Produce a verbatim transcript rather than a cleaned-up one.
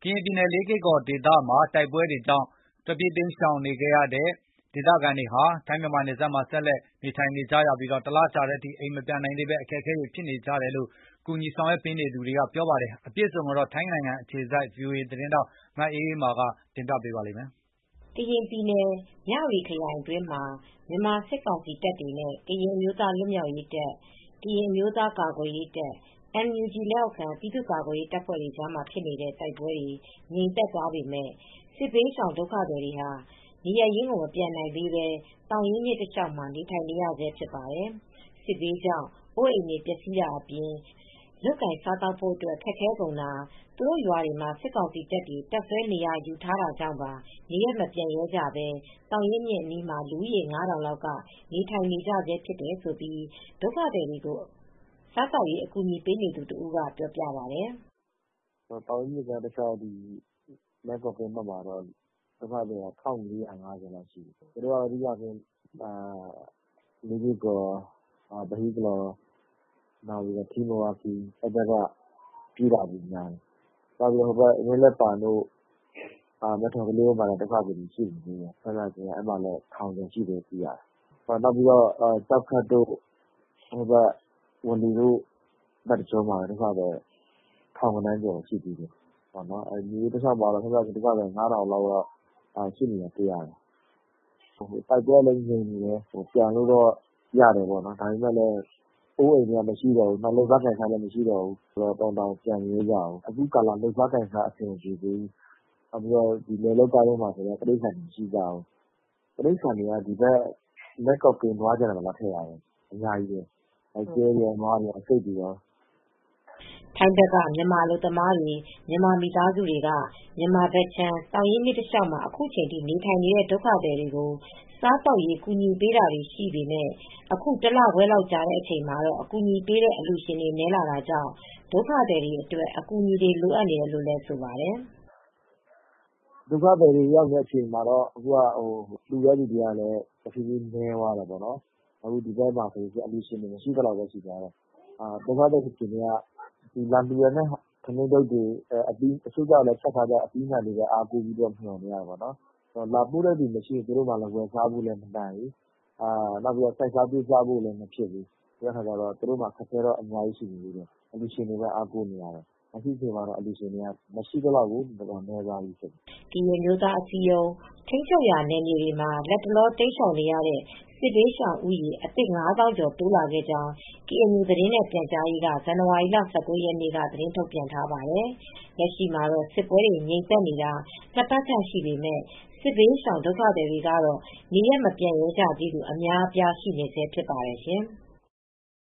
ရင်ပြည်နယ်လေးကေ့ကော်ဒေသမှာတိုက်ပွဲတွေကြောင့်ထွက်ပြေးတိမ်းရှောင်နေခဲ့ရတဲ့ဒေသခံတွေဟာထိုင်းမြန်မာနယ်စပ်မှာဆက်လက်နေထိုင်နေကြရပြီးတလကြာတဲ့အထိအိမ်မပြန်နိုင်သေးဘဲအခက်အခဲတွေဖြစ်နေကြတယ်လို့ကူညီဆောင်ရွက်ပေးနေသူတွေကပြောပါတယ်အပြည့်အစုံကတော့ထိုင်းနိုင်ငံအခြေစိုက် ဗွီအိုအေသတင်းထောက်မအေးအေးမာကတင်ပြပေးပါမယ်ကရင်ပြည်နယ်မြဝတီခရိုင်အတွင်းမှာမြန်မာစစ်ကောင်စီတပ်တွေနဲ့ကရင်အမျိုးသားလွတ်မြောက်ရေးတပ်ကရင်အမျိုးသားကာကွယ်ရေးတပ် အန်ယူဂျီ လက်အောက်ခံပြည်သူ့ကာကွယ်ရေးတပ်ဖွဲ့တွေကြားမှာဖြစ်နေတဲ့တိုက်ပွဲတွေငြိမ်သက်သွားပေမဲ့စစ်ဘေးရှောင်ဒုက္ခသည်တွေဟာနေရပ်ရင်းကိုမပြန်နိုင်သေးပဲတောင်ရင်းမြစ်တစ်လျှောက်မှာနေထိုင်နေရဆဲဖြစ်ပါတယ်စစ်ဘေးကြောင့်အိုးအိမ်တွေပျက်စီးတာအပြင်လုပ်ကိုင်စားသောက်ဖို့အတွက်ခက်ခဲကုန်တာသူတို့ရွာတွေမှာစစ်ကောင်စီတပ်တွေတပ်ဆွဲနေရာယူထားတာကြောင့်ပါနေရပ်မပြန်ရဲကြပဲတောင်ရင်းမြစ်အနီးမှာလူဦးရေငါးထောင်လောက်ကနေထိုင်နေကြဆဲဖြစ်တယ်လို့ဒုက္ခသည်တွေကိုစားသောက်ရေးအကူညီပေးနေသူတဦးကပြောပြပါတယ်။တောင်ရင်းမြစ်ကတခြားဒီမဲ့ကော့ကင်းဘက်မှာတော့ဒုက္ခသည်က ၁၄၅၀ လောက်ရှိတယ်။သူတို့ကအဓိကဆိုလေးကေ့ကော်၊ပဟိကလော်နောက်ပြီးတော့ထီးမဲ့ဝါးခီးအဲဒီဘက်ကပြေးတာတွေများတယ်။နောက်ပြီးတော့ဟိုဘက်ဝင်းလက်ပံတို့မဲ့ထော်သလေးဘက်မှာလည်းဒုက္ခသည်တွေရှိနေသေးတယ်။အဲဒီမှာလည်းထောင်ကျော်ရှိတယ်သိရတယ်။နောက်ပြီးတော့ကျောက်ခက်တို့ဟိုဘက်ဝါးလီတို့ဘက်တကြောမှာဒုက္ခသည်ထောင်ဂဏန်းကျော်ရှိသေးတယ်။မြစ်တလျှောက်မှာတော့ဒုက္ခသည်ငါးထောင်လောက်ရှိနေတာတွေ့ရတယ်။တိုက်ပွဲလည်းငြိမ်နေတယ်ပြန်လို့တော့ရတယ်ပေါ့နော်။ဒါပေမဲ့လည်းအိုးအိမ်တွေကမရှိတော့ဘူး။လုပ်စားကိုင်စားလည်းမရှိတော့ဘူး။တော်တောင်ပြန်မရဲကြဘူး။အခုကာလလုပ်စားကိုင်စားအဆင်မပြေသေးဘူး။နောက်ပြီးတော့လယ်လုပ်စားတဲ့မှာဆိုလည်းတိရစ္ဆာန်တွေမရှိကြဘူး။တိရစ္ဆာန်တွေကဒီဘက်မဲ့ကော့ကင်းနွားခြံထဲမှာလာထည့်ရတယ်။အများကြီးပဲ။ကျွဲတွေ၊နွားတွေ၊ဆိတ်တွေရောထိုင်းဘက်ကမြန်မာအလုပ်သမားတွေမြန်မာမိသားစုတွေကမြန်မာဘက်ခြမ်းတောင်ရင်းမြစ်တလျှောက်မှာအခုချိန်ထိနေထိုင်နေတဲ့ဒုက္ခသည်တွေကိုစားသောက်ရေးကူညီပေးတာတွေရှိပေမဲ့အခုတလခွဲလောက်ကြာတဲ့အချိန်မှာတော့အကူညီပေးတဲ့အလှူရှင်တွေနည်းလာတာကြောင့်ဒုက္ခသည်တွေအတွက်အကူညီတွေလိုအပ်နေတယ်လို့လည်းဆိုပါတယ်ဒုက္ခသည်တွေရောက်တဲ့အချိန်မှာတော့အခုကဟိုလှူတဲ့လူတွေကလည်းတဖြည်းဖြည်းနည်းသွားတယ်ပေါ့နော်အခုဒီဘက်မှာဆိုရင်အလှူရှင်တွေမရှိတော့ပဲရှိသွားတယ်အာဒုက္ခသည်တွေကဒီလမ်းပြရနဲ့ခဏတုတ်တွေအပြီးအစိုးရလည်းချက်ထားကြအပြီးမှတွေပဲအားကိုးပြီးတော့မျှော်နေရပါတော့လာပို့တဲ့လူမရှိရင်တို့မှလည်းဝယ်စားဖို့လည်းမနိုင်ဘူးအာနောက်ပြီးတော့စိုက်စားပြေးစားဖို့လည်းမဖြစ်ဘူးဒါခါကျတော့တို့မှခက်ခဲတော့အများကြီးရှိနေသေးတယ်အလူရှင်တွေပဲအားကိုးနေရတယ်အခုချိန်မှာတော့အလူရှင်တွေကမရှိတော့ဘူးတော့နည်းသွားပြီဖြစ်ဒီမျိုးသားအစည်းအရုံးထိန်းချုပ်ရာနယ်မြေတွေမှာလက်တလောတိတ်ဆောင်နေရတဲ့စစ်ဘေးရှောင်ဦးရေအသစ်ငါးသောင်းကျော်တိုးလာခဲ့ကြောင်း ကေအန်ယူ သတင်းနဲ့ပြန်ကြားရေးကဇန်နဝါရီလ ၁၉ ရက်နေ့ကသတင်းထုတ်ပြန်ထားပါတယ်။လက်ရှိမှာတော့စစ်ပွဲတွေငြိမ်သက်နေတာနှစ်ပတ်ခန့်ရှိပေမဲ့စစ်ဘေးရှောင်ဒုက္ခသည်တွေကတော့နေရပ်မပြန်ရဲကြသေးသူအများအပြားရှိနေဆဲဖြစ်ပါတယ်ရှင်။